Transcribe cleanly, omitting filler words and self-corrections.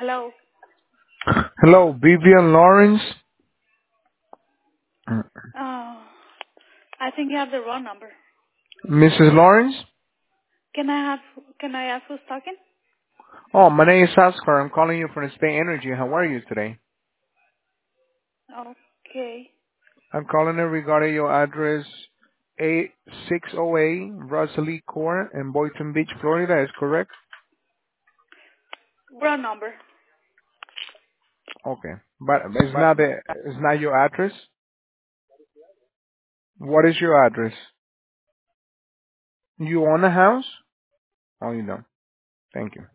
Hello. Hello, Vivian Lawrence. Oh, I think you have the wrong number. Mrs. Lawrence? Can I ask who's talking? Oh, my name is Oscar. I'm calling you from State Energy. How are you today? Okay. I'm calling in regarding your address 8608 Rosalie Court in Boynton Beach, Florida. Is correct? Wrong number. Okay. But it's not your address? What is your address? You own a house? Oh, you don't. Thank you.